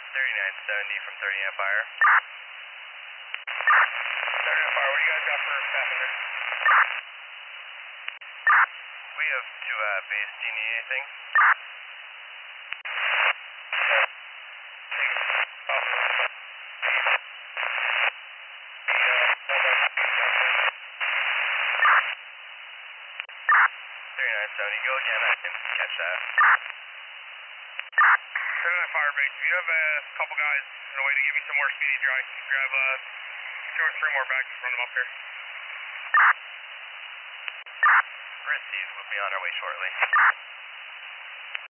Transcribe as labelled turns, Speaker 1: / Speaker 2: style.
Speaker 1: 3970 from 39 Fire. 39 Fire, what do you guys got for passenger? We have two base. Do you need anything? Go again, I can catch that. 39 Fire Base, if you have a couple guys in a way to give me some more speedy dry, you can grab 2 or 3 more bags and run them up here. Received, we'll be on our way shortly.